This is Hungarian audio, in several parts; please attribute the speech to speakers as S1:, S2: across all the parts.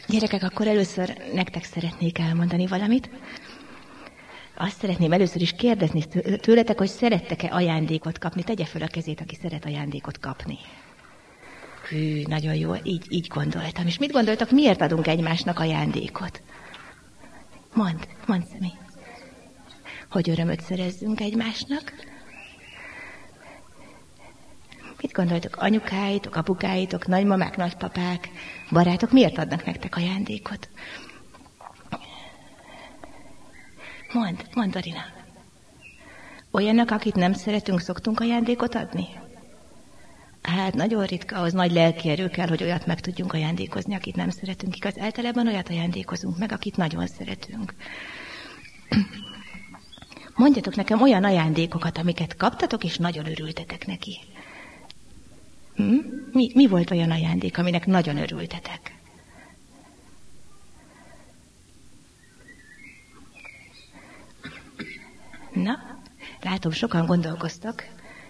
S1: Gyerekek, akkor először nektek szeretnék elmondani valamit. Azt szeretném először is kérdezni tőletek, hogy szerettek-e ajándékot kapni. Tegye föl a kezét, aki szeret ajándékot kapni. Hű, nagyon jó, így gondoltam. És mit gondoltak, miért adunk egymásnak ajándékot? Mondd, Szemi. Hogy örömöt szerezzünk egymásnak? Mit gondoltok, anyukáitok, apukáitok, nagymamák, nagypapák, barátok miért adnak nektek ajándékot? Mondd, Dorina. Olyannak, akit nem szeretünk, szoktunk ajándékot adni? Hát nagyon ritka, ahhoz nagy lelkierő kell, hogy olyat meg tudjunk ajándékozni, akit nem szeretünk. Igaz, általában olyat ajándékozunk meg, akit nagyon szeretünk. Mondjatok nekem olyan ajándékokat, amiket kaptatok, és nagyon örültetek neki. Mi volt olyan ajándék, aminek nagyon örültetek? Na, látom, sokan gondolkoztak.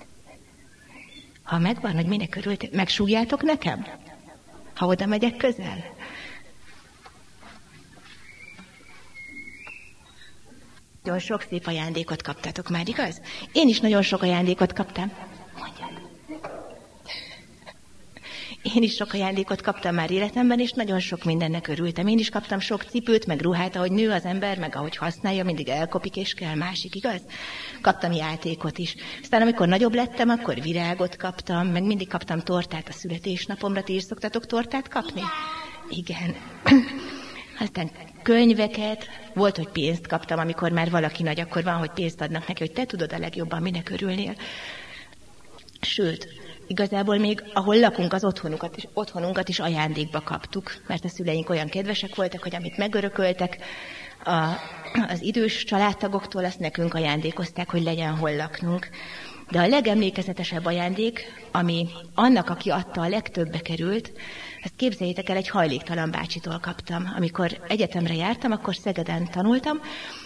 S1: Ha megvan, hogy minek örültek, megsúgjátok nekem? Ha oda megyek közel? Nagyon sok szép ajándékot kaptatok már, igaz? Én is nagyon sok ajándékot kaptam. Mondjad. Én is sok ajándékot kaptam már életemben, és nagyon sok mindennek örültem. Én is kaptam sok cipőt, meg ruhát, ahogy nő az ember, meg ahogy használja, mindig elkopik és kell másik, igaz? Kaptam játékot is. Aztán amikor nagyobb lettem, akkor virágot kaptam, meg mindig kaptam tortát a születésnapomra. Ti is szoktatok tortát kapni? Igen. Aztán könyveket, volt, hogy pénzt kaptam, amikor már valaki nagy, akkor van, hogy pénzt adnak neki, hogy te tudod a legjobban, minek örülnél. Sőt, igazából még ahol lakunk, az otthonunkat is ajándékba kaptuk, mert a szüleink olyan kedvesek voltak, hogy amit megörököltek az idős családtagoktól, azt nekünk ajándékozták, hogy legyen hol laknunk. De a legemlékezetesebb ajándék, ami annak, aki adta, a legtöbbbe került, ezt képzeljétek el, egy hajléktalan bácsitól kaptam. Amikor egyetemre jártam, akkor Szegeden tanultam,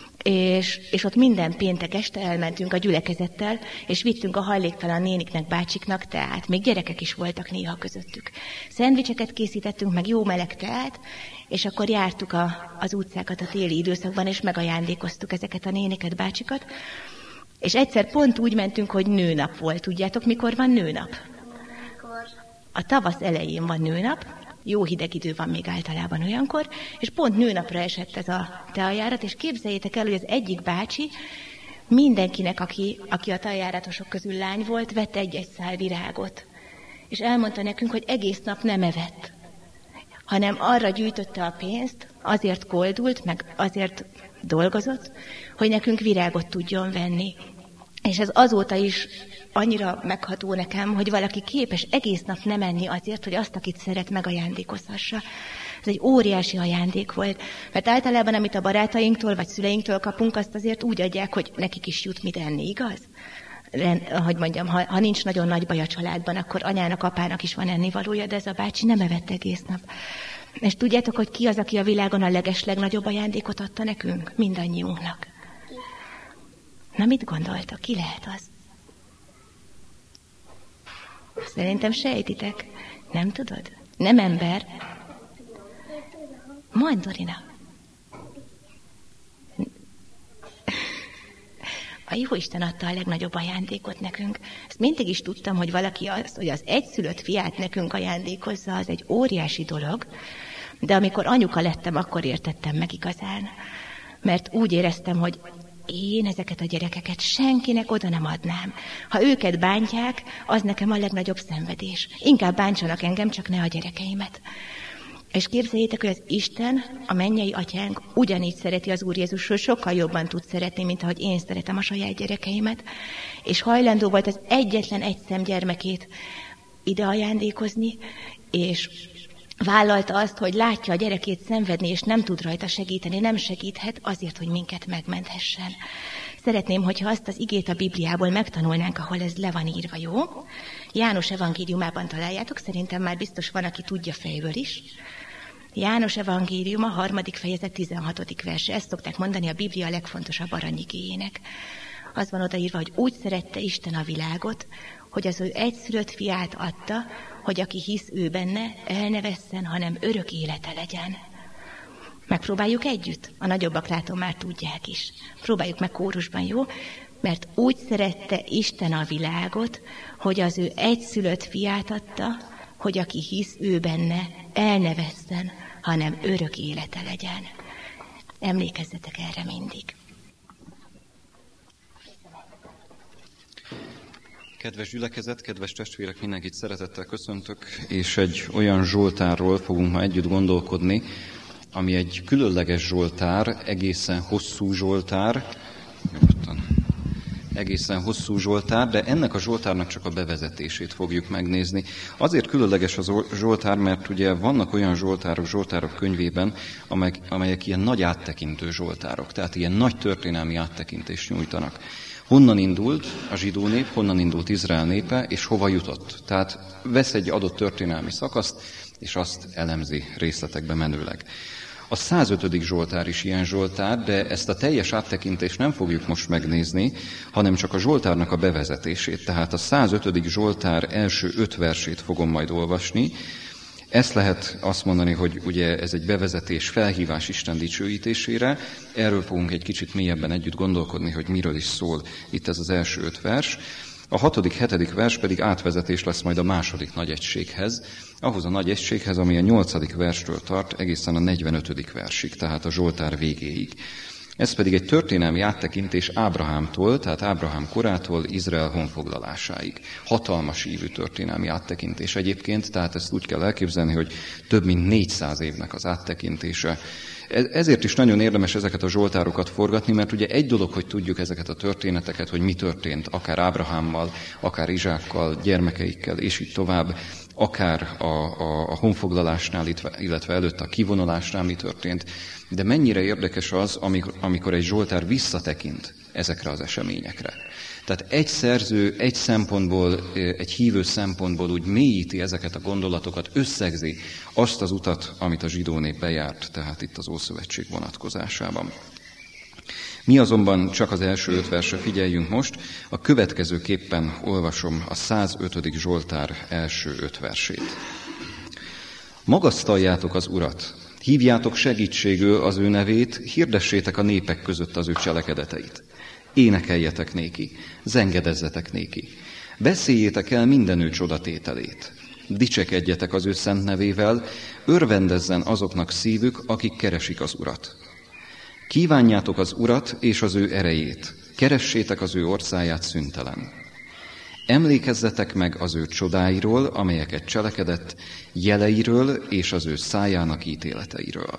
S1: és ott minden péntek este elmentünk a gyülekezettel, és vittünk a hajléktalan néniknek, bácsiknak teát. Még gyerekek is voltak néha közöttük. Szendvicseket készítettünk, meg jó meleg teát, és akkor jártuk az utcákat a téli időszakban, és megajándékoztuk ezeket a néniket, bácsikat. És egyszer pont úgy mentünk, hogy nőnap volt. Tudjátok, mikor van nőnap? A tavasz elején van nőnap, jó hideg idő van még általában olyankor, és pont nőnapra esett ez a teajárat, és képzeljétek el, hogy az egyik bácsi mindenkinek, aki a teajárátosok közül lány volt, vett egy-egy szál virágot. És elmondta nekünk, hogy egész nap nem evett, hanem arra gyűjtötte a pénzt, azért koldult, meg azért dolgozott, hogy nekünk virágot tudjon venni. És ez azóta is annyira megható nekem, hogy valaki képes egész nap nem enni azért, hogy azt, akit szeret, megajándékozhassa. Ez egy óriási ajándék volt, mert általában, amit a barátainktól vagy szüleinktől kapunk, azt azért úgy adják, hogy nekik is jut mit enni, igaz? Hogy mondjam, ha nincs nagyon nagy baj a családban, akkor anyának, apának is van ennivalója, de ez a bácsi nem evett egész nap. És tudjátok, hogy ki az, aki a világon a legeslegnagyobb ajándékot adta nekünk? Mindannyiunknak. Na, mit gondoltak? Ki lehet az? Szerintem sejtitek. Nem tudod? Nem ember. Mondd, Dorina. A Jóisten adta a legnagyobb ajándékot nekünk. Ezt mindig is tudtam, hogy valaki hogy az egyszülött fiát nekünk ajándékozza, az egy óriási dolog. De amikor anyuka lettem, akkor értettem meg igazán. Mert úgy éreztem, hogy én ezeket a gyerekeket senkinek oda nem adnám. Ha őket bántják, az nekem a legnagyobb szenvedés. Inkább bántsanak engem, csak ne a gyerekeimet. És képzeljétek, hogy az Isten, a mennyei atyánk ugyanígy szereti az Úr Jézusról, sokkal jobban tud szeretni, mint ahogy én szeretem a saját gyerekeimet. És hajlandó volt az egyetlen egy szem gyermekét ide ajándékozni, és vállalta azt, hogy látja a gyerekét szenvedni, és nem tud rajta segíteni, nem segíthet azért, hogy minket megmenthessen. Szeretném, hogyha azt az igét a Bibliából megtanulnánk, ahol ez le van írva, jó? János evangéliumában találjátok, szerintem már biztos van, aki tudja fejből is. János evangéliuma, 3. fejezet, 16. verse. Ezt szokták mondani a Biblia legfontosabb aranyigéjének. Az van odaírva, hogy úgy szerette Isten a világot, hogy az ő egyszülött fiát adta, hogy aki hisz ő benne, el ne vesszen, hanem örök élete legyen. Megpróbáljuk együtt? A nagyobbak látom már tudják is. Próbáljuk meg kórusban, jó? Mert úgy szerette Isten a világot, hogy az ő egyszülött fiát adta, hogy aki hisz ő benne, el ne vesszen, hanem örök élete legyen. Emlékezzetek erre mindig.
S2: Kedves gyülekezet, kedves testvérek, mindenkit szeretettel köszöntök, és egy olyan zsoltárról fogunk ma együtt gondolkodni, ami egy különleges zsoltár, egészen hosszú zsoltár, de ennek a zsoltárnak csak a bevezetését fogjuk megnézni. Azért különleges a zsoltár, mert ugye vannak olyan zsoltárok könyvében, amelyek ilyen nagy áttekintő zsoltárok, tehát ilyen nagy történelmi áttekintést nyújtanak. Honnan indult a zsidó nép, honnan indult Izrael népe, és hova jutott. Tehát vesz egy adott történelmi szakaszt, és azt elemzi részletekbe menőleg. A 105. zsoltár is ilyen zsoltár, de ezt a teljes áttekintést nem fogjuk most megnézni, hanem csak a zsoltárnak a bevezetését. Tehát a 105. zsoltár első 5 versét fogom majd olvasni. Ezt lehet azt mondani, hogy ugye ez egy bevezetés, felhívás Isten dicsőítésére. Erről fogunk egy kicsit mélyebben együtt gondolkodni, hogy miről is szól itt ez az első 5 vers. A 6., 7. vers pedig átvezetés lesz majd a második nagy egységhez, ahhoz a nagy egységhez, ami a 8. verstől tart egészen a 45. versig, tehát a zsoltár végéig. Ez pedig egy történelmi áttekintés Ábrahámtól, tehát Ábrahám korától Izrael honfoglalásáig. Hatalmas ívű történelmi áttekintés egyébként, tehát ezt úgy kell elképzelni, hogy több mint 400 évnek az áttekintése. Ezért is nagyon érdemes ezeket a zsoltárokat forgatni, mert ugye egy dolog, hogy tudjuk ezeket a történeteket, hogy mi történt, akár Ábrahámmal, akár Izsákkal, gyermekeikkel, és így tovább, akár a honfoglalásnál, illetve előtt a kivonulásnál mi történt. De mennyire érdekes az, amikor egy zsoltár visszatekint ezekre az eseményekre. Tehát egy szerző, egy szempontból, egy hívő szempontból úgy mélyíti ezeket a gondolatokat, összegzi azt az utat, amit a zsidó nép bejárt, tehát itt az Ószövetség vonatkozásában. Mi azonban csak az első 5 versre figyeljünk most, a következőképpen olvasom a 105. zsoltár első 5 versét. Magasztaljátok az Urat, hívjátok segítségül az ő nevét, hirdessétek a népek között az ő cselekedeteit. Énekeljetek néki, zengedezzetek néki. Beszéljétek el minden ő csodatételét. Dicsekedjetek az ő szent nevével, örvendezzen azoknak szívük, akik keresik az Urat. Kívánjátok az Urat és az ő erejét, keressétek az ő orszáját szüntelen. Emlékezzetek meg az ő csodáiról, amelyeket cselekedett, jeleiről és az ő szájának ítéleteiről.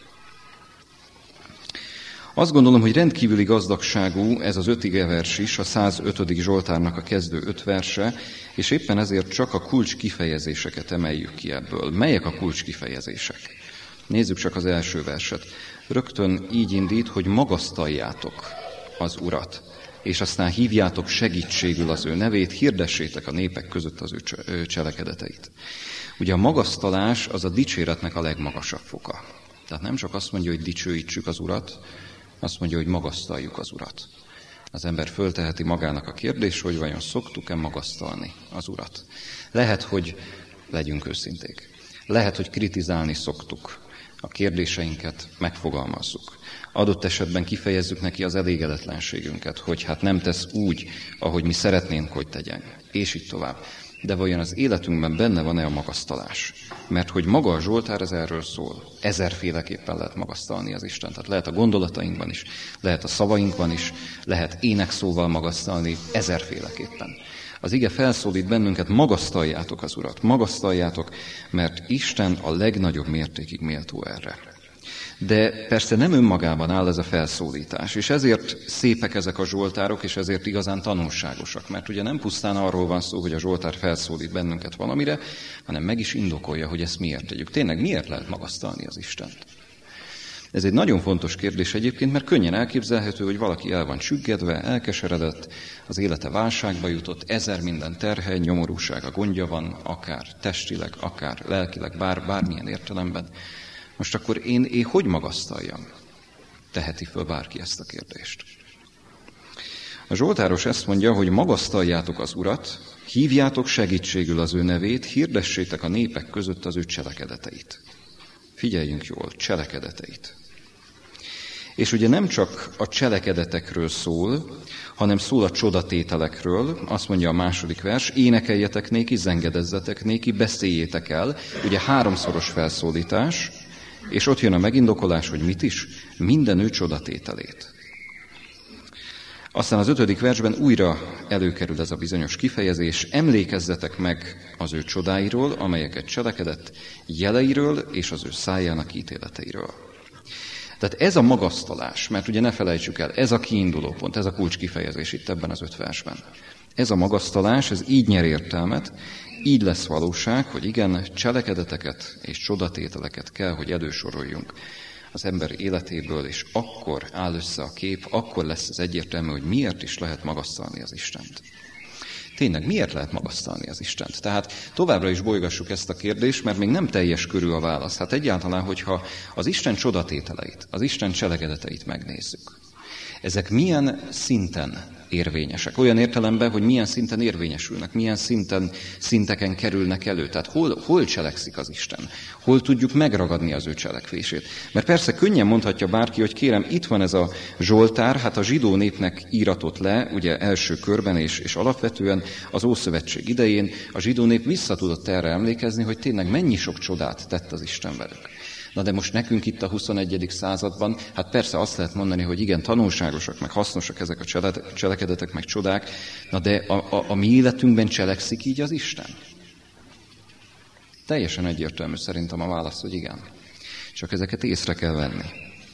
S2: Azt gondolom, hogy rendkívüli gazdagságú ez az 5 igevers is, a 105. zsoltárnak a kezdő 5 verse, és éppen ezért csak a kulcs kifejezéseket emeljük ki ebből. Melyek a kulcs kifejezések? Nézzük csak az első verset. Rögtön így indít, hogy magasztaljátok az Urat, és aztán hívjátok segítségül az ő nevét, hirdessétek a népek között az ő cselekedeteit. Ugye a magasztalás az a dicséretnek a legmagasabb foka. Tehát nem csak azt mondja, hogy dicsőítsük az Urat, azt mondja, hogy magasztaljuk az Urat. Az ember fölteheti magának a kérdést, hogy vajon szoktuk-e magasztalni az Urat. Lehet, hogy legyünk őszinték. Lehet, hogy kritizálni szoktuk. A kérdéseinket megfogalmazzuk. Adott esetben kifejezzük neki az elégedetlenségünket, hogy hát nem tesz úgy, ahogy mi szeretnénk, hogy tegyen. És így tovább. De vajon az életünkben benne van-e a magasztalás? Mert hogy maga a zsoltár ez erről szól. 1000-féleképpen lehet magasztalni az Istent. Tehát lehet a gondolatainkban is, lehet a szavainkban is, lehet énekszóval magasztalni, 1000-féleképpen. Az ige felszólít bennünket, magasztaljátok az Urat, magasztaljátok, mert Isten a legnagyobb mértékig méltó erre. De persze nem önmagában áll ez a felszólítás, és ezért szépek ezek a zsoltárok, és ezért igazán tanulságosak, mert ugye nem pusztán arról van szó, hogy a zsoltár felszólít bennünket valamire, hanem meg is indokolja, hogy ezt miért tegyük. Tényleg miért lehet magasztalni az Istent? Ez egy nagyon fontos kérdés egyébként, mert könnyen elképzelhető, hogy valaki el van csüggedve, elkeseredett, az élete válságba jutott, 1000 minden terhe, nyomorúsága, gondja van, akár testileg, akár lelkileg, bármilyen értelemben. Most akkor én hogy magasztaljam? Teheti föl bárki ezt a kérdést. A zsoltáros ezt mondja, hogy magasztaljátok az Urat, hívjátok segítségül az ő nevét, hirdessétek a népek között az ő cselekedeteit. Figyeljünk jól, cselekedeteit. És ugye nem csak a cselekedetekről szól, hanem szól a csodatételekről. Azt mondja a második vers, énekeljetek néki, zengedezzetek néki, beszéljétek el. Ugye 3-szoros felszólítás, és ott jön a megindokolás, hogy mit is? Minden ő csodatételét. Aztán az 5. versben újra előkerül ez a bizonyos kifejezés, emlékezzetek meg az ő csodáiról, amelyeket cselekedett, jeleiről és az ő szájának ítéleteiről. Tehát ez a magasztalás, mert ugye ne felejtsük el, ez a kiinduló pont, ez a kulcs kifejezés itt ebben az 5 versben. Ez a magasztalás, ez így nyer értelmet, így lesz valóság, hogy igen, cselekedeteket és csodatételeket kell, hogy elősoroljunk az ember életéből, és akkor áll össze a kép, akkor lesz ez egyértelmű, hogy miért is lehet magasztalni az Istent. Tényleg, miért lehet magasztalni az Istent? Tehát továbbra is bolygassuk ezt a kérdést, mert még nem teljes körű a válasz. Hát egyáltalán, hogyha az Isten csodatételeit, az Isten cselekedeteit megnézzük, ezek milyen szinten érvényesek? Olyan értelemben, hogy milyen szinten érvényesülnek, milyen szinteken kerülnek elő. Tehát hol cselekszik az Isten? Hol tudjuk megragadni az ő cselekvését? Mert persze könnyen mondhatja bárki, hogy kérem, itt van ez a Zsoltár, hát a zsidó népnek íratott le, ugye első körben és alapvetően az Ószövetség idején a zsidó nép vissza tudott erre emlékezni, hogy tényleg mennyi sok csodát tett az Isten velük. Na de most nekünk itt a 21. században, hát persze azt lehet mondani, hogy igen, tanulságosak, meg hasznosak ezek a cselekedetek, meg csodák, na de a mi életünkben cselekszik így az Isten? Teljesen egyértelmű szerintem a válasz, hogy igen. Csak ezeket észre kell venni.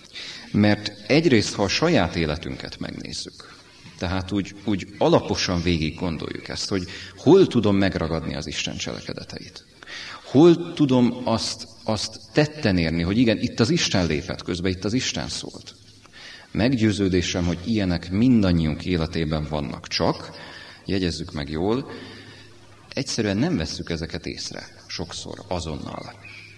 S2: Mert egyrészt, ha a saját életünket megnézzük, tehát úgy alaposan végig gondoljuk ezt, hogy hol tudom megragadni az Isten cselekedeteit. Hol tudom azt tetten érni, hogy igen, itt az Isten lépett közbe, itt az Isten szólt. Meggyőződésem, hogy ilyenek mindannyiunk életében vannak, csak, jegyezzük meg jól, egyszerűen nem vesszük ezeket észre sokszor, azonnal.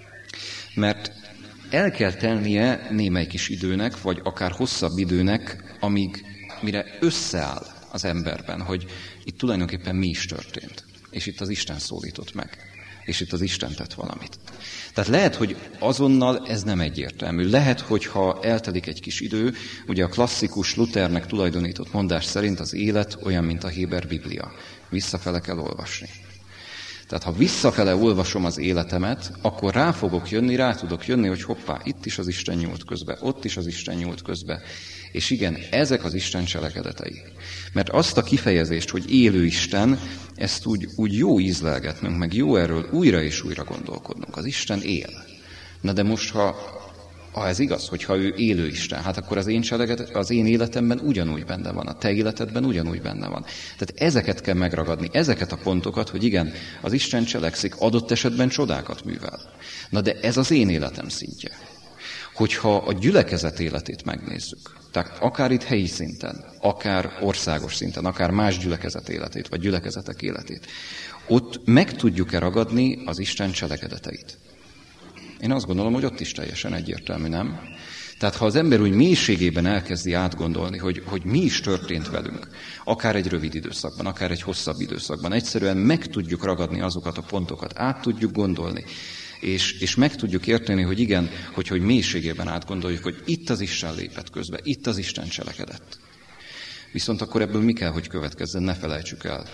S2: Mert el kell tennie némely kis időnek, vagy akár hosszabb időnek, mire összeáll az emberben, hogy itt tulajdonképpen mi is történt. És itt az Isten szólított meg. És itt az Isten tett valamit. Tehát lehet, hogy azonnal ez nem egyértelmű. Lehet, hogyha eltelik egy kis idő, ugye a klasszikus Luthernek tulajdonított mondás szerint az élet olyan, mint a Héber Biblia. Visszafele kell olvasni. Tehát ha visszafele olvasom az életemet, akkor rá tudok jönni, hogy hoppá, itt is az Isten nyúlt közbe, ott is az Isten nyúlt közbe. És igen, ezek az Isten cselekedetei. Mert azt a kifejezést, hogy élő Isten, ezt úgy jó ízlelgetnünk, meg jó erről újra és újra gondolkodnunk. Az Isten él. Na de most, ha ez igaz, hogyha ő élő Isten, hát akkor az én életemben ugyanúgy benne van, a te életedben ugyanúgy benne van. Tehát ezeket kell megragadni, ezeket a pontokat, hogy igen, az Isten cselekszik, adott esetben csodákat művel. Na de ez az én életem szintje. Hogyha a gyülekezet életét megnézzük, tehát akár itt helyi szinten, akár országos szinten, akár más gyülekezet életét, vagy gyülekezetek életét, ott meg tudjuk-e ragadni az Isten cselekedeteit? Én azt gondolom, hogy ott is teljesen egyértelmű, nem? Tehát ha az ember úgy mélységében elkezdi átgondolni, hogy mi is történt velünk, akár egy rövid időszakban, akár egy hosszabb időszakban, egyszerűen meg tudjuk ragadni azokat a pontokat, át tudjuk gondolni, és meg tudjuk érteni, hogy igen, hogy mélységében átgondoljuk, hogy itt az Isten lépett közbe, itt az Isten cselekedett. Viszont akkor ebből mi kell, hogy következzen, ne felejtsük el,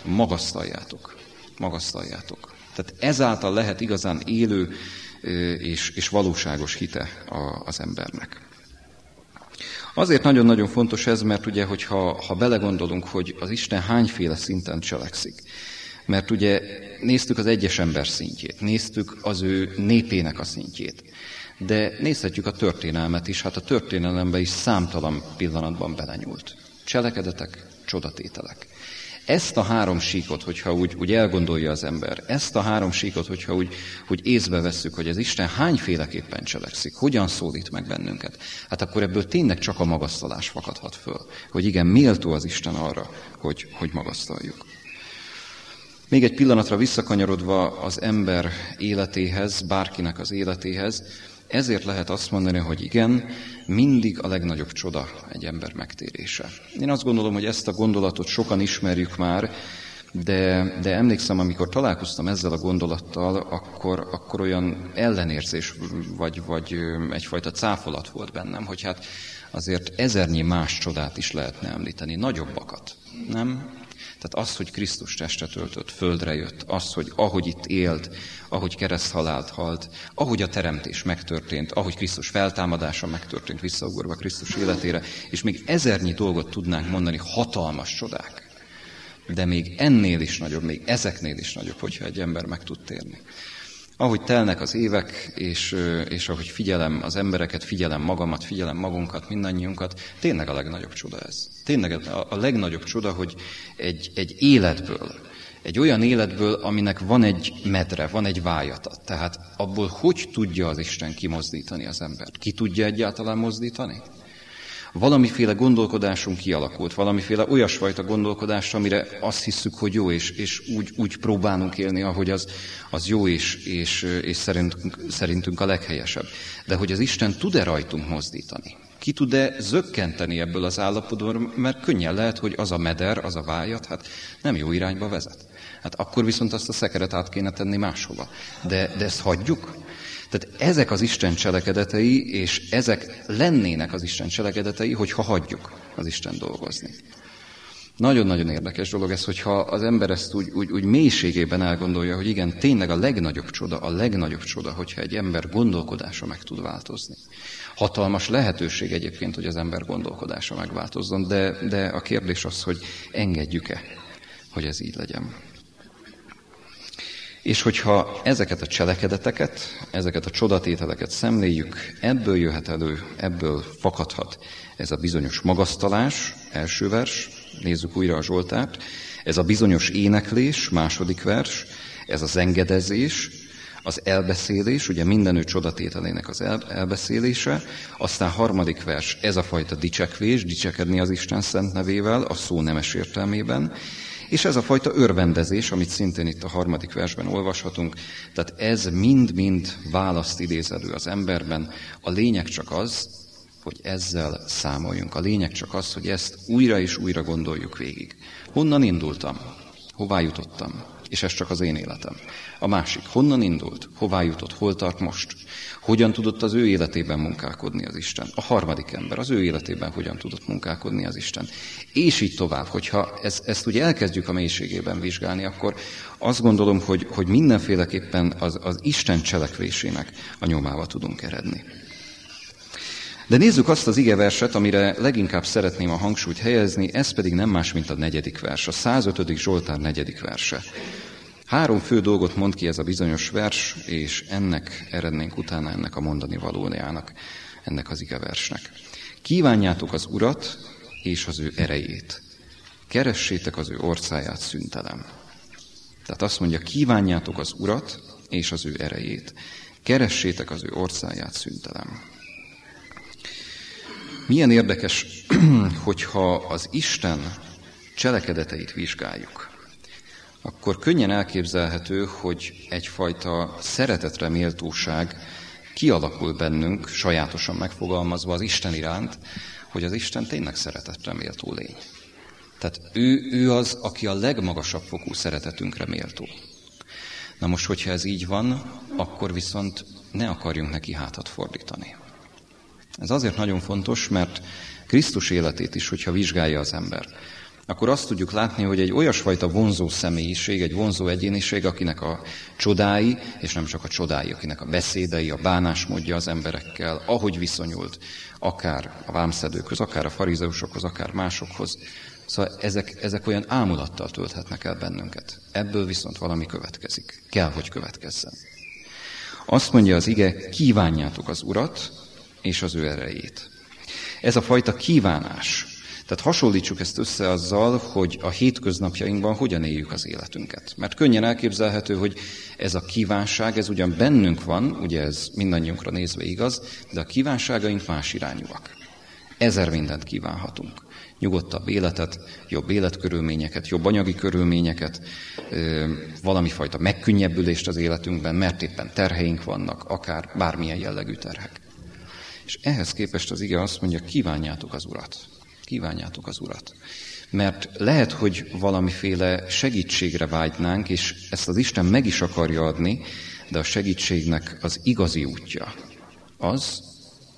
S2: magasztaljátok. Tehát ezáltal lehet igazán élő és valóságos hite az embernek. Azért nagyon-nagyon fontos ez, mert ugye, hogyha belegondolunk, hogy az Isten hányféle szinten cselekszik, mert ugye néztük az egyes ember szintjét, néztük az ő népének a szintjét, de nézhetjük a történelmet is, hát a történelemben is számtalan pillanatban belenyúlt. Cselekedetek, csodatételek. Ezt a 3 síkot, hogyha úgy elgondolja az ember, ezt a 3 síkot, hogyha úgy észbe vesszük, hogy az Isten hányféleképpen cselekszik, hogyan szólít meg bennünket, hát akkor ebből tényleg csak a magasztalás fakadhat föl, hogy igen, méltó az Isten arra, hogy magasztaljuk. Még egy pillanatra visszakanyarodva az ember életéhez, bárkinek az életéhez, ezért lehet azt mondani, hogy igen, mindig a legnagyobb csoda egy ember megtérése. Én azt gondolom, hogy ezt a gondolatot sokan ismerjük már, de emlékszem, amikor találkoztam ezzel a gondolattal, akkor olyan ellenérzés vagy egyfajta cáfolat volt bennem, hogy hát azért ezernyi más csodát is lehetne említeni, nagyobbakat, nem? Tehát az, hogy Krisztus testet öltött, földre jött, az, hogy ahogy itt élt, ahogy kereszthalált halt, ahogy a teremtés megtörtént, ahogy Krisztus feltámadása megtörtént, visszaugorva Krisztus életére, és még ezernyi dolgot tudnánk mondani, hatalmas csodák. De még ennél is nagyobb, még ezeknél is nagyobb, hogyha egy ember meg tud térni. Ahogy telnek az évek, és ahogy figyelem az embereket, figyelem magamat, figyelem magunkat, mindannyiunkat, tényleg a legnagyobb csoda ez. Tényleg a legnagyobb csoda, hogy egy életből, egy olyan életből, aminek van egy medre, van egy vájata. Tehát abból hogy tudja az Isten kimozdítani az embert? Ki tudja egyáltalán mozdítani? Valamiféle gondolkodásunk kialakult, valamiféle olyasfajta gondolkodás, amire azt hiszük, hogy jó, és úgy próbálunk élni, ahogy az jó, és szerintünk a leghelyesebb. De hogy az Isten tud-e rajtunk mozdítani? Ki tud-e zökkenteni ebből az állapotból, mert könnyen lehet, hogy az a meder, az a vájat, hát nem jó irányba vezet. Hát akkor viszont azt a szekeret át kéne tenni máshova. De ezt hagyjuk? Tehát ezek az Isten cselekedetei, és ezek lennének az Isten cselekedetei, hogyha hagyjuk az Isten dolgozni. Nagyon-nagyon érdekes dolog ez, hogyha az ember ezt úgy mélységében elgondolja, hogy igen, tényleg a legnagyobb csoda, hogyha egy ember gondolkodása meg tud változni. Hatalmas lehetőség egyébként, hogy az ember gondolkodása megváltozzon, de a kérdés az, hogy engedjük-e, hogy ez így legyen. És hogyha ezeket a cselekedeteket, ezeket a csodatételeket szemléljük, ebből jöhet elő, ebből fakadhat ez a bizonyos magasztalás, első vers, nézzük újra a Zsoltárt, ez a bizonyos éneklés, második vers, ez az engedezés, az elbeszélés, ugye mindenő csodatételének az elbeszélése, aztán harmadik vers, ez a fajta dicsekvés, dicsekedni az Isten szent nevével, a szó nemes értelmében, és ez a fajta örvendezés, amit szintén itt a harmadik versben olvashatunk, tehát ez mind-mind választ idéz elő az emberben. A lényeg csak az, hogy ezzel számoljunk. A lényeg csak az, hogy ezt újra és újra gondoljuk végig. Honnan indultam? Hová jutottam? És ez csak az én életem. A másik, honnan indult? Hová jutott? Hol tart most? Hogyan tudott az ő életében munkálkodni az Isten? A harmadik ember, az ő életében hogyan tudott munkálkodni az Isten? És így tovább, hogyha ezt ugye elkezdjük a mélységében vizsgálni, akkor azt gondolom, hogy mindenféleképpen az Isten cselekvésének a nyomába tudunk eredni. De nézzük azt az igeverset, amire leginkább szeretném a hangsúlyt helyezni, ez pedig nem más, mint a 4. vers, a 105. Zsoltár 4. verse. 3 fő dolgot mond ki ez a bizonyos vers, és ennek erednénk utána ennek a mondani valójának, ennek az igeversnek. Kívánjátok az Urat és az ő erejét. Keressétek az ő orcáját szüntelen. Tehát azt mondja, kívánjátok az Urat és az ő erejét. Keressétek az ő orcáját szüntelen. Milyen érdekes, hogyha az Isten cselekedeteit vizsgáljuk, akkor könnyen elképzelhető, hogy egyfajta szeretetre méltóság kialakul bennünk, sajátosan megfogalmazva az Isten iránt, hogy az Isten tényleg szeretetre méltó lény. Tehát ő az, aki a legmagasabb fokú szeretetünkre méltó. Na most, hogyha ez így van, akkor viszont ne akarjunk neki hátat fordítani. Ez azért nagyon fontos, mert Krisztus életét is, hogyha vizsgálja az ember, akkor azt tudjuk látni, hogy egy olyasfajta vonzó személyiség, egy vonzó egyéniség, akinek a csodái, és nem csak a csodái, akinek a beszédei, a bánásmódja az emberekkel, ahogy viszonyult, akár a vámszedőkhöz, akár a farizeusokhoz, akár másokhoz. Szóval ezek olyan ámulattal tölthetnek el bennünket. Ebből viszont valami következik. Kell, hogy következzen. Azt mondja az ige, kívánjátok az Urat és az ő erejét. Ez a fajta kívánás, tehát hasonlítsuk ezt össze azzal, hogy a hétköznapjainkban hogyan éljük az életünket. Mert könnyen elképzelhető, hogy ez a kívánság, ez ugyan bennünk van, ugye ez mindannyiunkra nézve igaz, de a kívánságaink más irányúak. 1000 mindent kívánhatunk. Nyugodtabb életet, jobb életkörülményeket, jobb anyagi körülményeket, valami fajta megkönnyebbülést az életünkben, mert éppen terheink vannak, akár bármilyen jellegű terhek. És ehhez képest az ige azt mondja, kívánjátok az Urat. Kívánjátok az Urat. Mert lehet, hogy valamiféle segítségre vágynánk, és ezt az Isten meg is akarja adni, de a segítségnek az igazi útja az,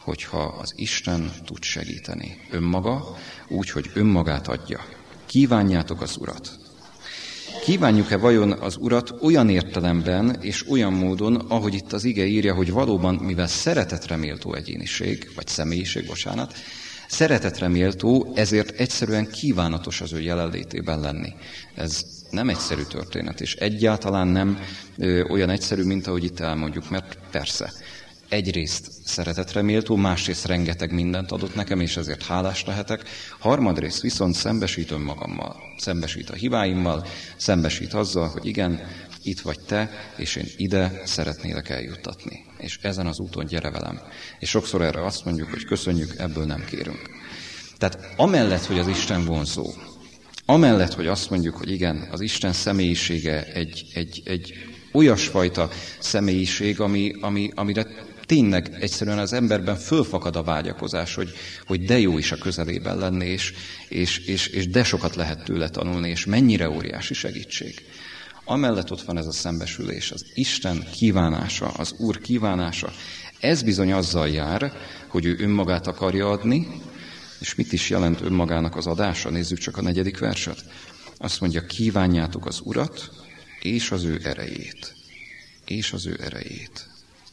S2: hogyha az Isten tud segíteni. Önmaga, úgy, hogy önmagát adja. Kívánjátok az Urat. Kívánjuk-e vajon az Urat olyan értelemben és olyan módon, ahogy itt az ige írja, hogy valóban, mivel szeretetre méltó egyéniség, vagy személyiség, szeretetre méltó, ezért egyszerűen kívánatos az ő jelenlétében lenni. Ez nem egyszerű történet, és egyáltalán nem olyan egyszerű, mint ahogy itt elmondjuk, mert persze, egyrészt szeretetre méltó, másrészt rengeteg mindent adott nekem, és ezért hálás lehetek, harmadrészt viszont szembesít önmagammal, szembesít a hibáimmal, szembesít azzal, hogy igen, itt vagy te, és én ide szeretnélek eljuttatni. És ezen az úton gyere velem. És sokszor erre azt mondjuk, hogy köszönjük, ebből nem kérünk. Tehát amellett, hogy az Isten vonzó, amellett, hogy azt mondjuk, hogy igen, az Isten személyisége egy olyasfajta személyiség, amire tényleg egyszerűen az emberben fölfakad a vágyakozás, hogy de jó is a közelében lenni, és de sokat lehet tőle tanulni, és mennyire óriási segítség. Amellett ott van ez a szembesülés, az Isten kívánása, az Úr kívánása. Ez bizony azzal jár, hogy ő önmagát akarja adni, és mit is jelent önmagának az adása? Nézzük csak a 4. verset. Azt mondja, kívánjátok az Urat, és az ő erejét. És az ő erejét.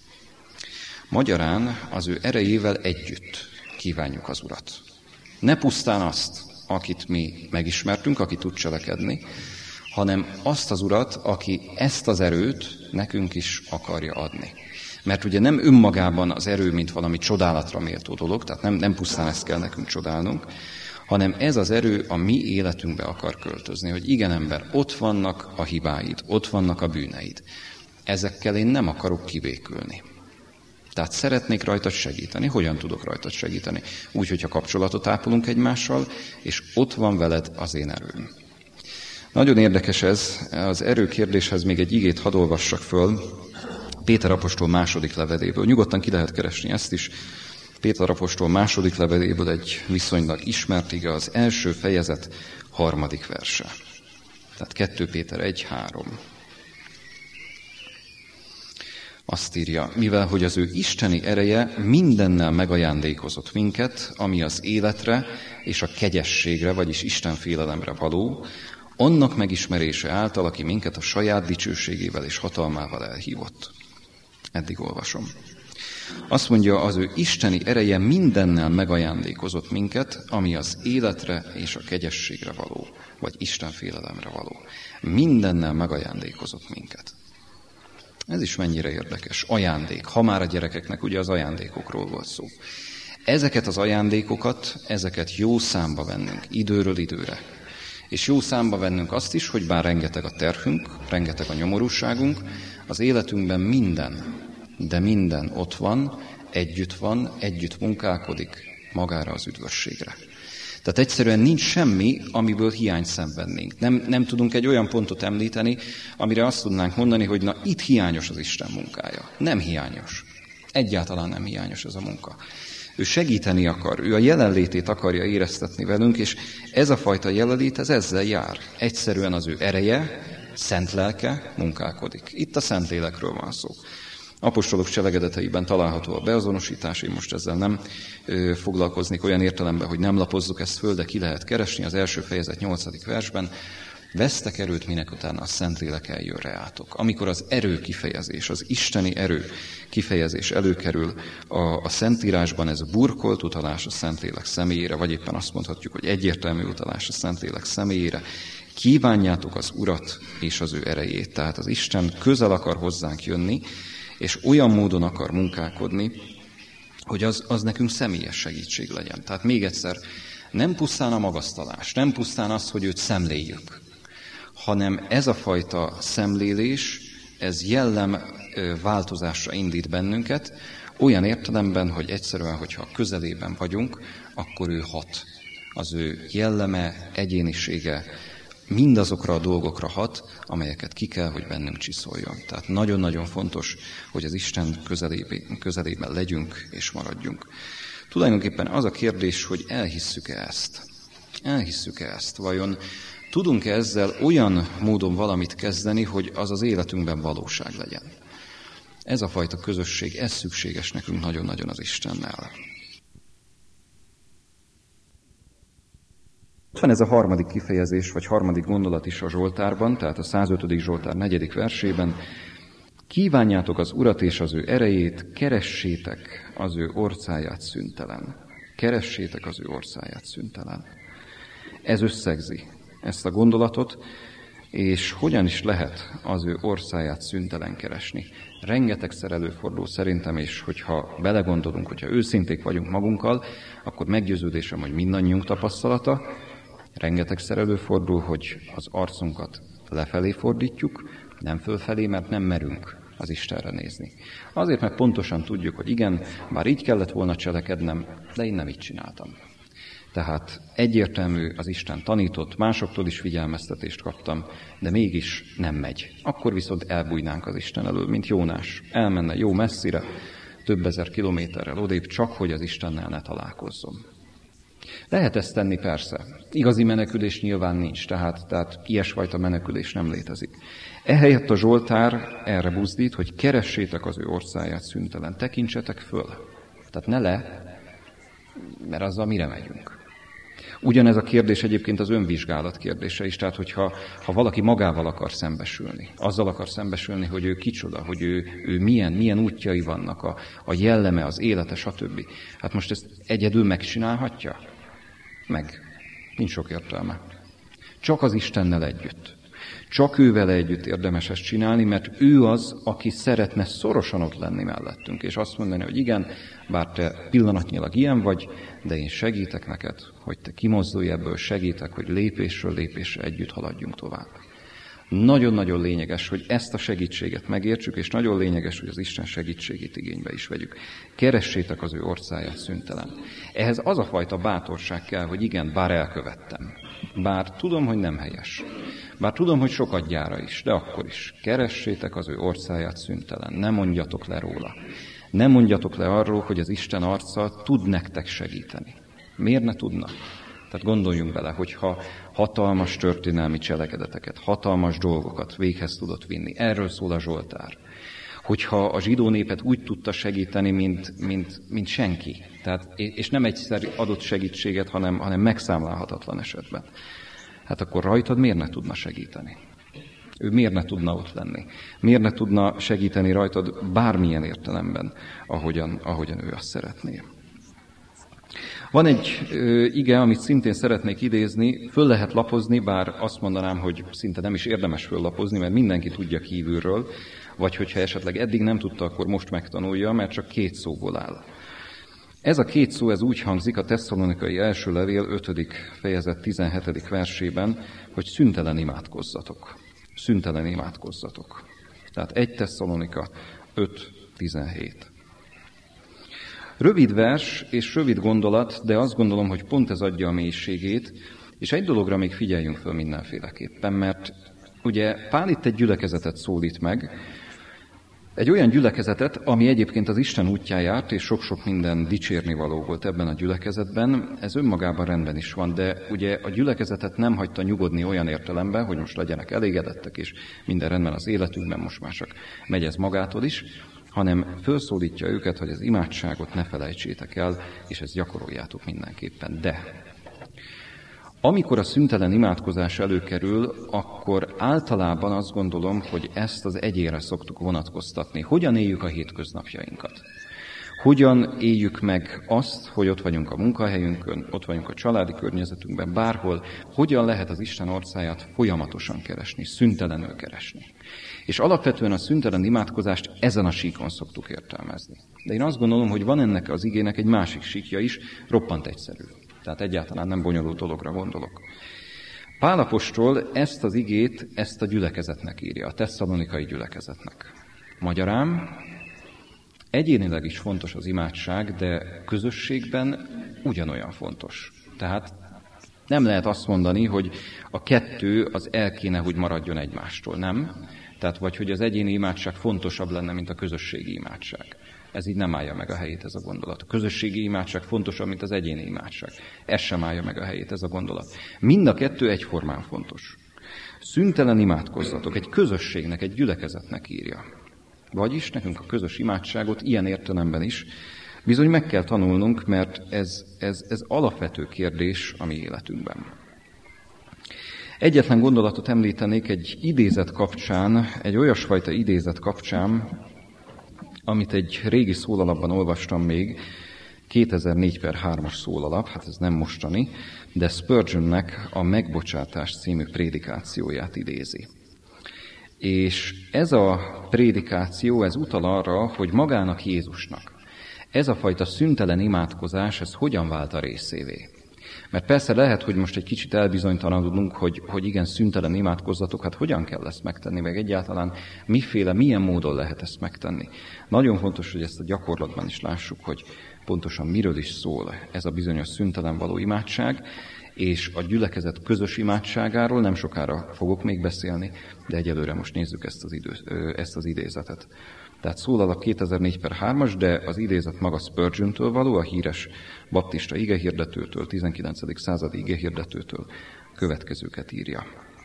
S2: Magyarán az ő erejével együtt kívánjuk az Urat. Ne pusztán azt, akit mi megismertünk, aki tud cselekedni, hanem azt az Urat, aki ezt az erőt nekünk is akarja adni. Mert ugye nem önmagában az erő, mint valami csodálatra méltó dolog, tehát nem pusztán ezt kell nekünk csodálnunk, hanem ez az erő a mi életünkbe akar költözni, hogy igen ember, ott vannak a hibáid, ott vannak a bűneid. Ezekkel én nem akarok kivékülni. Tehát szeretnék rajtad segíteni. Hogyan tudok rajtad segíteni? Úgy, hogyha kapcsolatot ápolunk egymással, és ott van veled az én erőm. Nagyon érdekes ez, az erőkérdéshez még egy igét hadd olvassak föl, Péter apostol 2. leveléből. Nyugodtan ki lehet keresni ezt is. Péter apostol 2. leveléből egy viszonylag ismert ige, az 1. fejezet 3. verse. Tehát 2 Péter 1:3. Azt írja, mivel hogy az ő isteni ereje mindennel megajándékozott minket, ami az életre és a kegyességre, vagyis Isten félelemre való, annak megismerése által, aki minket a saját dicsőségével és hatalmával elhívott. Eddig olvasom. Azt mondja, az ő isteni ereje mindennel megajándékozott minket, ami az életre és a kegyességre való, vagy Isten félelemre való. Mindennel megajándékozott minket. Ez is mennyire érdekes. Ajándék. Ha már a gyerekeknek ugye az ajándékokról volt szó. Ezeket az ajándékokat, ezeket jó számba vennünk, időről időre. És jó számba vennünk azt is, hogy bár rengeteg a terhünk, rengeteg a nyomorúságunk, az életünkben minden, de minden ott van, együtt munkálkodik magára az üdvösségre. Tehát egyszerűen nincs semmi, amiből hiányt szenvednénk. Nem tudunk egy olyan pontot említeni, amire azt tudnánk mondani, hogy na itt hiányos az Isten munkája. Nem hiányos. Egyáltalán nem hiányos ez a munka. Ő segíteni akar, ő a jelenlétét akarja éreztetni velünk, és ez a fajta jelenlét, ez ezzel jár. Egyszerűen az ő ereje, szent lelke munkálkodik. Itt a Szentlélekről van szó. Apostolok cselekedeteiben található a beazonosítás, én most ezzel nem foglalkoznék olyan értelemben, hogy nem lapozzuk ezt föl, de ki lehet keresni az 1. fejezet 8. versben. Vesztek erőt, minek utána a Szentlélek eljön reátok. Amikor az erő kifejezés, az isteni erő kifejezés előkerül a Szentírásban, ez burkolt utalás a Szentlélek személyére, vagy éppen azt mondhatjuk, hogy egyértelmű utalás a Szentlélek személyére. Kívánjátok az Urat és az ő erejét. Tehát az Isten közel akar hozzánk jönni, és olyan módon akar munkálkodni, hogy az nekünk személyes segítség legyen. Tehát még egyszer, nem pusztán a magasztalás, nem pusztán az, hogy őt szemléljük, hanem ez a fajta szemlélés, ez változásra indít bennünket, olyan értelemben, hogy egyszerűen, hogyha közelében vagyunk, akkor ő hat. Az ő jelleme, egyénisége mindazokra a dolgokra hat, amelyeket ki kell, hogy bennünk csiszoljon. Tehát nagyon-nagyon fontos, hogy az Isten közelében legyünk és maradjunk. Tulajdonképpen az a kérdés, hogy elhisszük-e ezt? Elhisszük-e ezt? Vajon tudunk-e ezzel olyan módon valamit kezdeni, hogy az az életünkben valóság legyen? Ez a fajta közösség, ez szükséges nekünk nagyon-nagyon az Istennel. Ott van ez a harmadik kifejezés, vagy harmadik gondolat is a Zsoltárban, tehát a 105. Zsoltár 4. versében. Kívánjátok az Urat és az ő erejét, keressétek az ő orcáját szüntelen. Keressétek az ő orcáját szüntelen. Ez összegzi ezt a gondolatot, és hogyan is lehet az ő orcáját szüntelen keresni. Rengetegszer előfordul szerintem, és hogyha belegondolunk, hogyha őszinték vagyunk magunkkal, akkor meggyőződésem, hogy mindannyiunk tapasztalata, rengetegszer előfordul, hogy az arcunkat lefelé fordítjuk, nem fölfelé, mert nem merünk az Istenre nézni. Azért, mert pontosan tudjuk, hogy igen, bár így kellett volna cselekednem, de én nem így csináltam. Tehát egyértelmű, az Isten tanított, másoktól is figyelmeztetést kaptam, de mégis nem megy. Akkor viszont elbújnánk az Isten elől, mint Jónás. Elmenne jó messzire, több ezer kilométerrel odébb, csak hogy az Istennel ne találkozzon. Lehet ezt tenni persze. Igazi menekülés nyilván nincs, tehát ilyesfajta menekülés nem létezik. Ehelyett a Zsoltár erre buzdít, hogy keressétek az ő orcáját szüntelen, tekintsetek föl. Tehát ne le, mert azzal mire megyünk. Ugyanez a kérdés egyébként az önvizsgálat kérdése is, tehát hogyha valaki magával akar szembesülni, azzal akar szembesülni, hogy ő kicsoda, hogy ő milyen útjai vannak, a jelleme, az élete, stb. Hát most ezt egyedül megcsinálhatja? Meg. Nincs sok értelme. Csak az Istennel együtt. Csak ővel együtt érdemes ezt csinálni, mert ő az, aki szeretne szorosan ott lenni mellettünk, és azt mondani, hogy igen, bár te pillanatnyilag ilyen vagy, de én segítek neked, hogy te kimozdulj ebből, segítek, hogy lépésről lépésre együtt haladjunk tovább. Nagyon-nagyon lényeges, hogy ezt a segítséget megértsük, és nagyon lényeges, hogy az Isten segítségét igénybe is vegyük. Keressétek az ő orcáját szüntelen. Ehhez az a fajta bátorság kell, hogy igen, bár elkövettem. Bár tudom, hogy nem helyes. Bár tudom, hogy sokat gyára is, de akkor is. Keressétek az ő orcáját szüntelen. Ne mondjatok le róla. Ne mondjatok le arról, hogy az Isten arca tud nektek segíteni. Miért ne tudna? Tehát gondoljunk bele, hogyha hatalmas történelmi cselekedeteket, hatalmas dolgokat véghez tudott vinni. Erről szól a Zsoltár. Hogyha a zsidó népet úgy tudta segíteni, mint senki. Tehát, és nem egyszer adott segítséget, hanem megszámlálhatatlan esetben. Hát akkor rajtad miért ne tudna segíteni? Ő miért ne tudna ott lenni? Miért ne tudna segíteni rajtad bármilyen értelemben, ahogyan ő azt szeretné? Van egy ige, amit szintén szeretnék idézni, föl lehet lapozni, bár azt mondanám, hogy szinte nem is érdemes föllapozni, mert mindenki tudja kívülről, vagy hogyha esetleg eddig nem tudta, akkor most megtanulja, mert csak 2 szóból áll. Ez a 2 szó, ez úgy hangzik a Tesszalonikai első levél 5. fejezet 17. versében, hogy szüntelen imádkozzatok. Szüntelen imádkozzatok. Tehát 1 Tesszalonika 5.17. Rövid vers és rövid gondolat, de azt gondolom, hogy pont ez adja a mélységét, és egy dologra még figyeljünk föl mindenféleképpen, mert ugye Pál itt egy gyülekezetet szólít meg, egy olyan gyülekezetet, ami egyébként az Isten útján járt, és sok-sok minden dicsérnivaló volt ebben a gyülekezetben, ez önmagában rendben is van, de ugye a gyülekezetet nem hagyta nyugodni olyan értelemben, hogy most legyenek elégedettek, és minden rendben az életükben, most már csak megy ez magától is, hanem felszólítja őket, hogy az imádságot ne felejtsétek el, és ezt gyakoroljátok mindenképpen. De amikor a szüntelen imádkozás előkerül, akkor általában azt gondolom, hogy ezt az egyénre szoktuk vonatkoztatni. Hogyan éljük a hétköznapjainkat? Hogyan éljük meg azt, hogy ott vagyunk a munkahelyünkön, ott vagyunk a családi környezetünkben, bárhol, hogyan lehet az Isten orcáját folyamatosan keresni, szüntelenül keresni. És alapvetően a szüntelen imádkozást ezen a síkon szoktuk értelmezni. De én azt gondolom, hogy van ennek az igének egy másik síkja is, roppant egyszerű. Tehát egyáltalán nem bonyolult dologra gondolok. Pál apostol ezt az igét, ezt a gyülekezetnek írja, a tesszalonikai gyülekezetnek. Magyarán egyénileg is fontos az imádság, de közösségben ugyanolyan fontos. Tehát nem lehet azt mondani, hogy a 2 az el kéne, hogy maradjon egymástól, nem? Tehát vagy hogy az egyéni imádság fontosabb lenne, mint a közösségi imádság. Ez így nem állja meg a helyét, ez a gondolat. A közösségi imádság fontosabb, mint az egyéni imádság. Ez sem állja meg a helyét, ez a gondolat. Mind a 2 egyformán fontos. Szüntelen imádkozzatok, egy közösségnek, egy gyülekezetnek írja. Vagyis nekünk a közös imádságot ilyen értelemben is bizony meg kell tanulnunk, mert ez alapvető kérdés a mi életünkben. Egyetlen gondolatot említenék egy idézet kapcsán, egy olyasfajta idézet kapcsán, amit egy régi szólalapban olvastam még, 2004/3-as szólalap, hát ez nem mostani, de Spurgeonnek a Megbocsátás című prédikációját idézi. És ez a prédikáció, ez utal arra, hogy magának Jézusnak ez a fajta szüntelen imádkozás, ez hogyan vált a részévé. Mert persze lehet, hogy most egy kicsit elbizonytalanodunk, hogy igen, szüntelen imádkozzatok, hát hogyan kell ezt megtenni, meg egyáltalán milyen módon lehet ezt megtenni. Nagyon fontos, hogy ezt a gyakorlatban is lássuk, hogy pontosan miről is szól ez a bizonyos szüntelen való imádság, és a gyülekezet közös imádságáról nem sokára fogok még beszélni, de egyelőre most nézzük ezt az idézetet. Tehát szólalap 2004/3-as, de az idézet maga Spurgeontől való, a híres baptista igehirdetőtől, 19. századi igehirdetőtől következőket írja.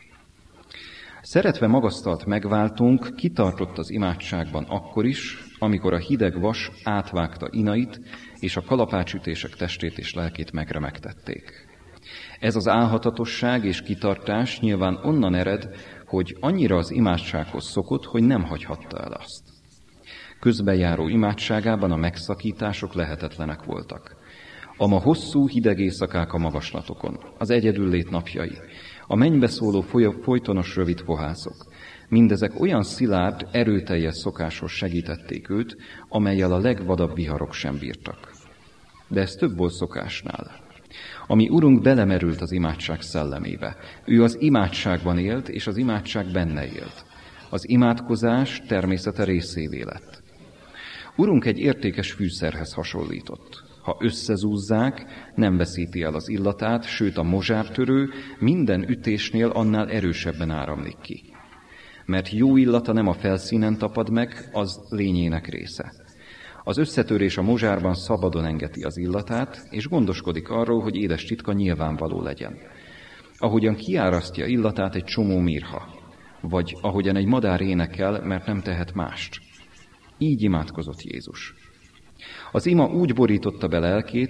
S2: Szeretve magasztalt megváltunk, kitartott az imádságban akkor is, amikor a hideg vas átvágta inait, és a kalapácsütések testét és lelkét megremegtették. Ez az álhatatosság és kitartás nyilván onnan ered, hogy annyira az imádsághoz szokott, hogy nem hagyhatta el azt. Közbenjáró imádságában a megszakítások lehetetlenek voltak. A ma hosszú, hideg éjszakák a magaslatokon, az egyedüllét napjai, a mennybe szóló folytonos rövid fohászok, mindezek olyan szilárd, erőteljes szokáshoz segítették őt, amellyel a legvadabb viharok sem bírtak. De ez több volt szokásnál. Ami Urunk belemerült az imádság szellemébe. Ő az imádságban élt, és az imádság benne élt. Az imádkozás természete részévé lett. Urunk egy értékes fűszerhez hasonlított. Ha összezúzzák, nem veszíti el az illatát, sőt a mozsártörő minden ütésnél annál erősebben áramlik ki. Mert jó illata nem a felszínen tapad meg, az lényének része. Az összetörés a mozsárban szabadon engedi az illatát, és gondoskodik arról, hogy édes titka nyilvánvaló legyen. Ahogyan kiárasztja illatát egy csomó mirha, vagy ahogyan egy madár énekel, mert nem tehet mást. Így imádkozott Jézus. Az ima úgy borította be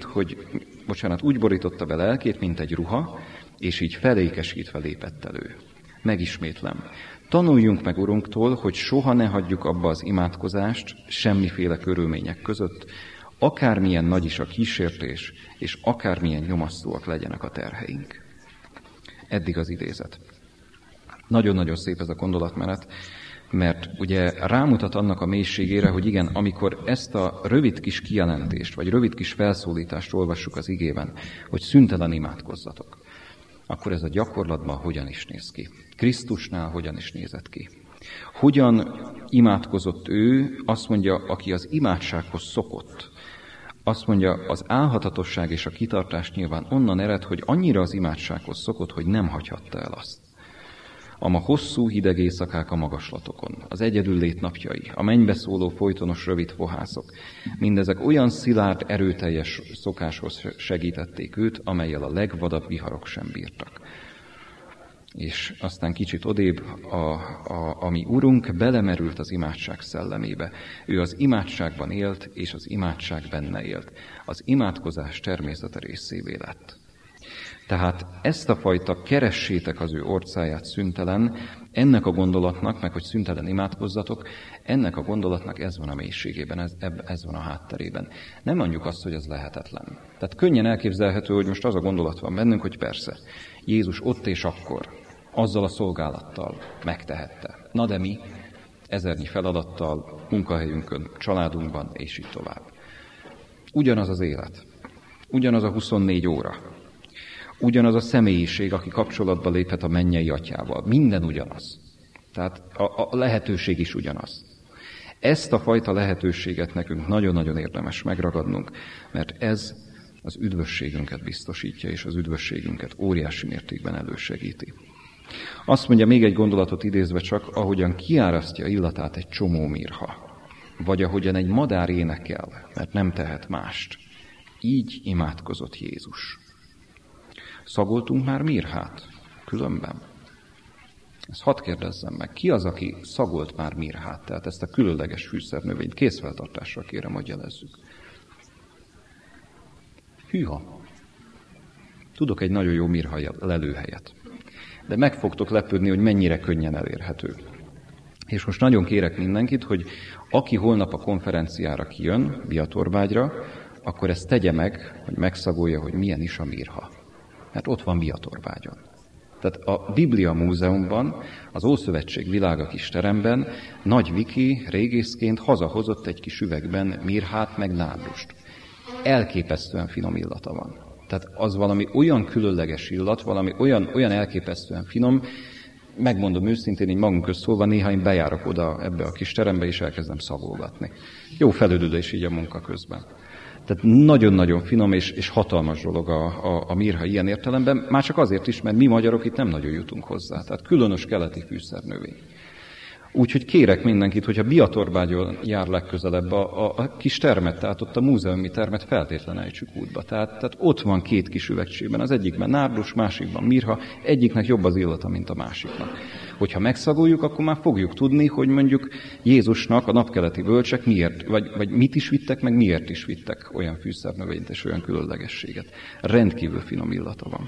S2: lelkét, mint egy ruha, és így felékesítve lépett elő. Megismétlem. Tanuljunk meg Urunktól, hogy soha ne hagyjuk abba az imádkozást semmiféle körülmények között, akármilyen nagy is a kísértés, és akármilyen nyomasztóak legyenek a terheink. Eddig az idézet. Nagyon-nagyon szép ez a gondolatmenet, mert ugye rámutat annak a mélységére, hogy igen, amikor ezt a rövid kis kijelentést, vagy rövid kis felszólítást olvassuk az igében, hogy szüntelen imádkozzatok, akkor ez a gyakorlatban hogyan is néz ki? Krisztusnál hogyan is nézett ki? Hogyan imádkozott ő, azt mondja, aki az imádsághoz szokott. Azt mondja, az álhatatosság és a kitartás nyilván onnan ered, hogy annyira az imádsághoz szokott, hogy nem hagyhatta el azt. A ma hosszú, hideg éjszakák a magaslatokon, az egyedüllét napjai, a mennybe szóló folytonos rövid fohászok, mindezek olyan szilárd, erőteljes szokáshoz segítették őt, amellyel a legvadabb viharok sem bírtak. És aztán kicsit odébb, a mi Urunk belemerült az imádság szellemébe. Ő az imádságban élt, és az imádság benne élt. Az imádkozás természete részévé lett. Tehát ezt a fajta keressétek az ő orcáját szüntelen, ennek a gondolatnak, meg hogy szüntelen imádkozzatok, ennek a gondolatnak ez van a mélységében, ez van a hátterében. Nem mondjuk azt, hogy ez lehetetlen. Tehát könnyen elképzelhető, hogy most az a gondolat van bennünk, hogy persze, Jézus ott és akkor, azzal a szolgálattal megtehette. Na de mi? Ezernyi feladattal, munkahelyünkön, családunkban, és így tovább. Ugyanaz az élet, ugyanaz a 24 óra, ugyanaz a személyiség, aki kapcsolatba léphet a mennyei atyával. Minden ugyanaz. Tehát a lehetőség is ugyanaz. Ezt a fajta lehetőséget nekünk nagyon-nagyon érdemes megragadnunk, mert ez az üdvösségünket biztosítja, és az üdvösségünket óriási mértékben elősegíti. Azt mondja még egy gondolatot idézve csak, ahogyan kiárasztja illatát egy csomó mirha, vagy ahogyan egy madár énekel, mert nem tehet mást. Így imádkozott Jézus. Szagoltunk már mirhát? Különben. Ezt hadd kérdezzem meg, ki az, aki szagolt már mirhát, tehát ezt a különleges fűszernövényt? Készfeltartásra kérem, hogy jelezzük. Hűha! Tudok egy nagyon jó mirha lelőhelyet, de meg fogtok lepődni, hogy mennyire könnyen elérhető. És most nagyon kérek mindenkit, hogy aki holnap a konferenciára kijön, Biatorvágyra, akkor ezt tegye meg, hogy megszagolja, hogy milyen is a mirha. Mert ott van Biatorvágyon. Tehát a Biblia Múzeumban, az Ószövetség Világa kis teremben Nagy Viki régészként hazahozott egy kis üvegben mirhát meg nárdust. Elképesztően finom illata van. Tehát az valami olyan különleges illat, valami olyan elképesztően finom, megmondom őszintén, így magunk közt szólva, néha én bejárok oda ebbe a kis terembe, és elkezdem szagolgatni. Jó felüdülés így a munka közben. Tehát nagyon-nagyon finom és hatalmas dolog a mirha ilyen értelemben, már csak azért is, mert mi magyarok itt nem nagyon jutunk hozzá. Tehát különös keleti fűszernövény. Úgyhogy kérek mindenkit, hogyha Biatorbágyon jár legközelebb a kis termet, tehát ott a múzeumi termet feltétlenül ejtsük útba. Tehát ott van két kis üvegcsében, az egyikben nárdus, másikban mirha, egyiknek jobb az illata, mint a másiknak. Hogyha megszagoljuk, akkor már fogjuk tudni, hogy mondjuk Jézusnak a napkeleti bölcsek miért, vagy mit is vittek, meg miért is vittek olyan fűszernövényt és olyan különlegességet. Rendkívül finom illata van.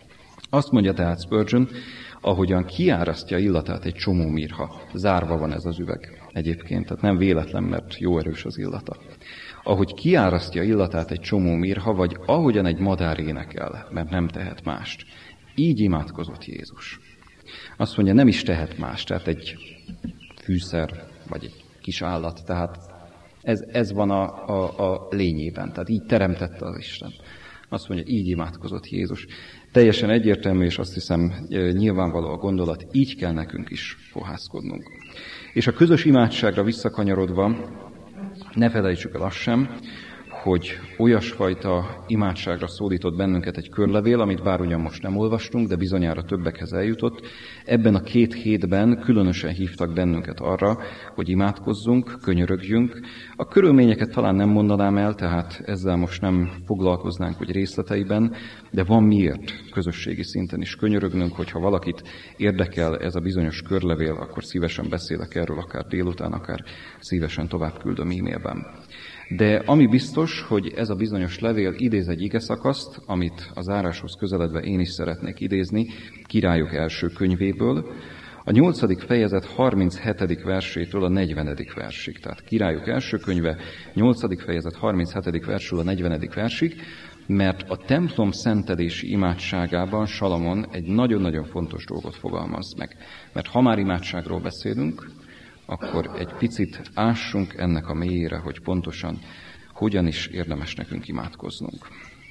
S2: Azt mondja tehát Spurgeon, ahogyan kiárasztja illatát egy csomó mirha. Zárva van ez az üveg egyébként, tehát nem véletlen, mert jó erős az illata. Ahogy kiárasztja illatát egy csomó mirha, vagy ahogyan egy madár énekel, mert nem tehet mást. Így imádkozott Jézus. Azt mondja, nem is tehet más, tehát egy fűszer, vagy egy kis állat, tehát ez van a lényében, tehát így teremtette az Isten. Azt mondja, így imádkozott Jézus. Teljesen egyértelmű, és azt hiszem nyilvánvaló a gondolat, így kell nekünk is fohászkodnunk. És a közös imádságra visszakanyarodva, ne felejtsük el azt sem, hogy olyasfajta imádságra szólított bennünket egy körlevél, amit bár ugyan most nem olvastunk, de bizonyára többekhez eljutott. Ebben a 2 hétben különösen hívtak bennünket arra, hogy imádkozzunk, könyörögjünk. A körülményeket talán nem mondanám el, tehát ezzel most nem foglalkoznánk, hogy részleteiben, de van miért közösségi szinten is könyörögnünk, hogyha valakit érdekel ez a bizonyos körlevél, akkor szívesen beszélek erről, akár délután, akár szívesen tovább küldöm e-mailben. De ami biztos, hogy ez a bizonyos levél idéz egy igeszakaszt, amit a záráshoz közeledve én is szeretnék idézni, Királyok első könyvéből, a 8. fejezet 37. versétől a 40. versig. Tehát Királyok első könyve, 8. fejezet 37. versről a 40. versig, mert a templom szentelési imádságában Salamon egy nagyon-nagyon fontos dolgot fogalmaz meg. Mert ha már imádságról beszélünk, akkor egy picit ássunk ennek a mélyére, hogy pontosan hogyan is érdemes nekünk imádkoznunk.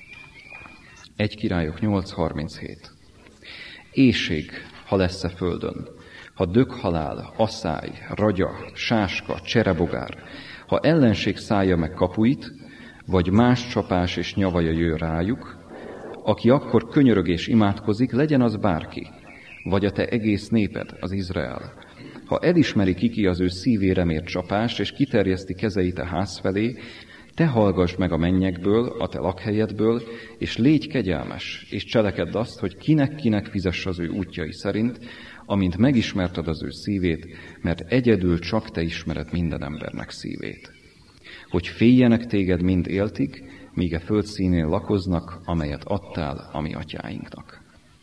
S2: 1 Királyok 8.37. Éhség, ha lesz-e földön, ha döghalál, aszály, ragya, sáska, cserebogár, ha ellenség szállja meg kapuit, vagy más csapás és nyavaja jön rájuk, aki akkor könyörög és imádkozik, legyen az bárki, vagy a te egész néped, az Izrael. Ha elismeri ki az ő szívére mért csapást, és kiterjeszti kezeit a ház felé, te hallgass meg a mennyekből, a te lakhelyedből, és légy kegyelmes, és cselekedd azt, hogy kinek fizess az ő útjai szerint, amint megismerted az ő szívét, mert egyedül csak te ismered minden embernek szívét. Hogy féljenek téged mind éltig, míg a föld színén lakoznak, amelyet adtál a mi atyáinknak.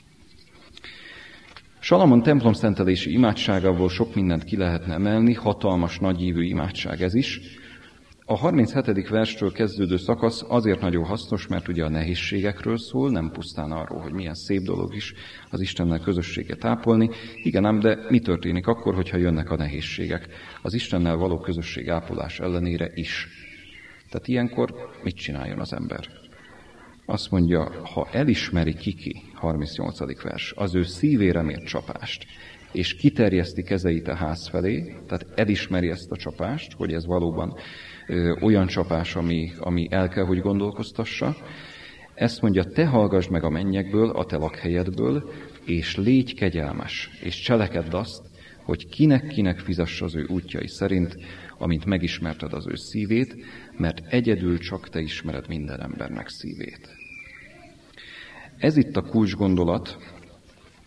S2: Salamon templomszentelési imádságából sok mindent ki lehetne emelni, hatalmas, nagyívű imádság ez is. A 37. verstől kezdődő szakasz azért nagyon hasznos, mert ugye a nehézségekről szól, nem pusztán arról, hogy milyen szép dolog is az Istennel közösséget ápolni. Igen ám, de mi történik akkor, hogyha jönnek a nehézségek? Az Istennel való közösség ápolás ellenére is. Tehát ilyenkor mit csináljon az ember? Azt mondja, ha elismeri ki, 38. vers, az ő szívére mért csapást, és kiterjeszti kezeit a ház felé, tehát elismeri ezt a csapást, hogy ez valóban olyan csapás, ami el kell, hogy gondolkoztassa. Ezt mondja, te hallgass meg a mennyekből, a te lakhelyedből, és légy kegyelmes, és cselekedd azt, hogy kinek fizess az ő útjai szerint, amint megismerted az ő szívét, mert egyedül csak te ismered minden embernek szívét. Ez itt a kulcsgondolat,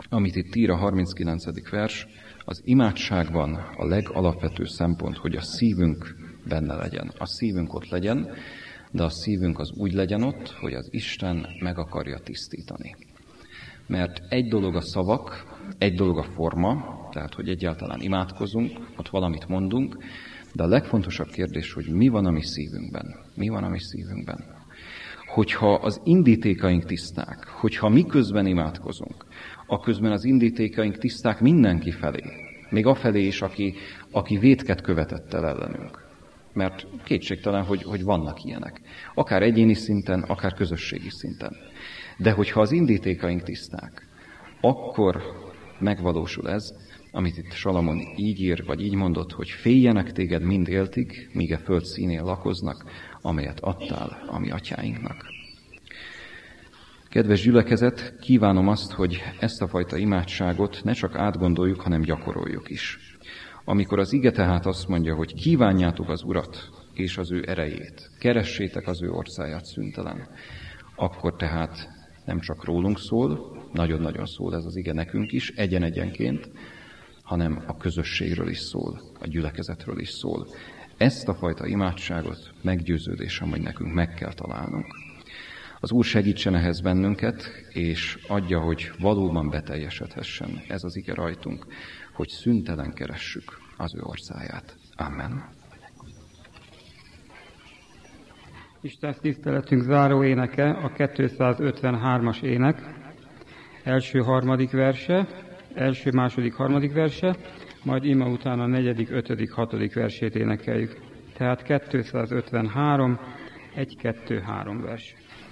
S2: amit itt ír a 39. vers, az imádságban a legalapvetőbb szempont, hogy a szívünk benne legyen. A szívünk ott legyen, de a szívünk az úgy legyen ott, hogy az Isten meg akarja tisztítani. Mert egy dolog a szavak, egy dolog a forma, tehát hogy egyáltalán imádkozunk, ott valamit mondunk, de a legfontosabb kérdés, hogy mi van a mi szívünkben. Mi van a mi szívünkben? Hogyha az indítékaink tiszták, hogyha mi közben imádkozunk, aközben az indítékaink tiszták mindenki felé, még afelé is, aki vétket követett el ellenünk. Mert kétségtelen, hogy vannak ilyenek. Akár egyéni szinten, akár közösségi szinten. De hogyha az indítékaink tiszták, akkor megvalósul ez, amit itt Salamon így ír, vagy így mondott, hogy féljenek téged mind éltig, míg a föld színén lakoznak, amelyet adtál a mi atyáinknak. Kedves gyülekezet, kívánom azt, hogy ezt a fajta imádságot ne csak átgondoljuk, hanem gyakoroljuk is. Amikor az ige tehát azt mondja, hogy kívánjátok az Urat és az ő erejét, keressétek az ő orszáját szüntelen, akkor tehát nem csak rólunk szól, nagyon-nagyon szól ez az ige nekünk is, egyen-egyenként, hanem a közösségről is szól, a gyülekezetről is szól. Ezt a fajta imádságot meggyőződésem, hogy nekünk meg kell találnunk. Az Úr segítsen ehhez bennünket, és adja, hogy valóban beteljesedhessen ez az ige rajtunk, hogy szüntelen keressük az ő orszáját. Amen.
S3: Isten tiszteletünk záró éneke a 253-as ének, első, második, harmadik verse, majd ima után a 4., 5., 6. versét énekeljük. Tehát 253, 1, 2, 3 vers.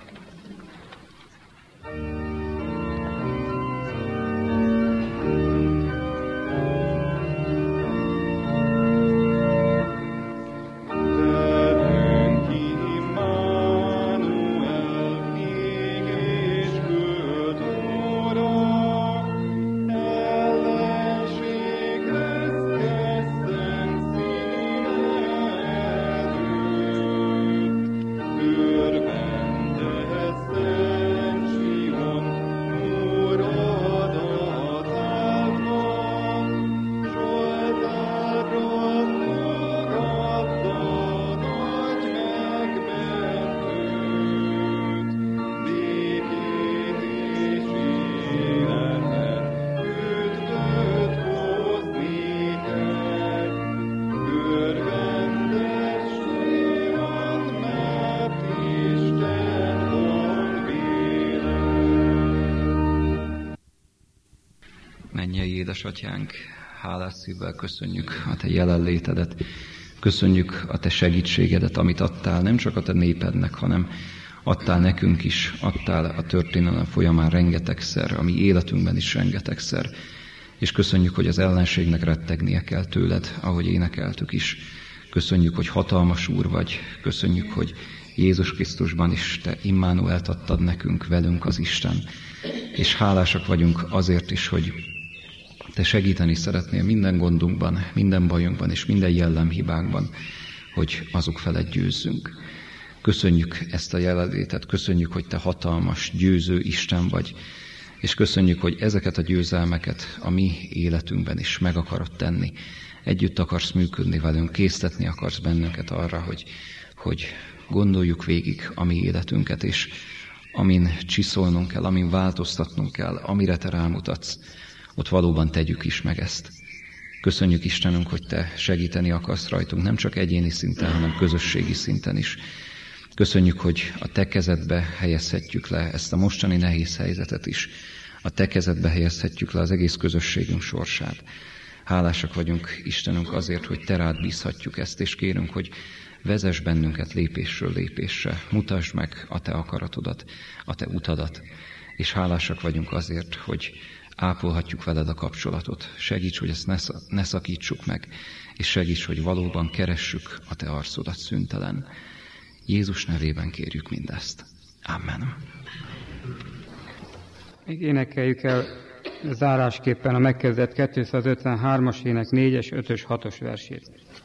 S2: Édesatyánk, hálás szívvel köszönjük a Te jelenlétedet, köszönjük a Te segítségedet, amit adtál nem csak a Te népednek, hanem adtál nekünk is, adtál a történelem folyamán rengetegszer, a mi életünkben is rengetegszer, és köszönjük, hogy az ellenségnek rettegnie kell tőled, ahogy énekeltük is. Köszönjük, hogy hatalmas Úr vagy, köszönjük, hogy Jézus Krisztusban is Te Immanuelt adtad nekünk, velünk az Isten, és hálásak vagyunk azért is, hogy Te segíteni szeretnél minden gondunkban, minden bajunkban és minden jellemhibánkban, hogy azok felett győzzünk. Köszönjük ezt a jelenlétet, köszönjük, hogy Te hatalmas, győző Isten vagy, és köszönjük, hogy ezeket a győzelmeket a mi életünkben is meg akarod tenni. Együtt akarsz működni velünk, késztetni akarsz bennünket arra, hogy gondoljuk végig a mi életünket, és amin csiszolnunk kell, amin változtatnunk kell, amire Te rámutatsz, ott valóban tegyük is meg ezt. Köszönjük Istenünk, hogy Te segíteni akarsz rajtunk, nem csak egyéni szinten, hanem közösségi szinten is. Köszönjük, hogy a Te kezedbe helyezhetjük le ezt a mostani nehéz helyzetet is. A Te kezedbe helyezhetjük le az egész közösségünk sorsát. Hálásak vagyunk Istenünk azért, hogy Te rád bízhatjuk ezt, és kérünk, hogy vezess bennünket lépésről lépésre. Mutasd meg a Te akaratodat, a Te utadat, és hálásak vagyunk azért, hogy ápolhatjuk veled a kapcsolatot. Segíts, hogy ezt ne szakítsuk meg, és segíts, hogy valóban keressük a Te arcodat szüntelen. Jézus nevében kérjük mindezt. Amen.
S3: Még énekeljük el zárásképpen a megkezdett 253-as ének 4-es, 5-ös, 6-os versét.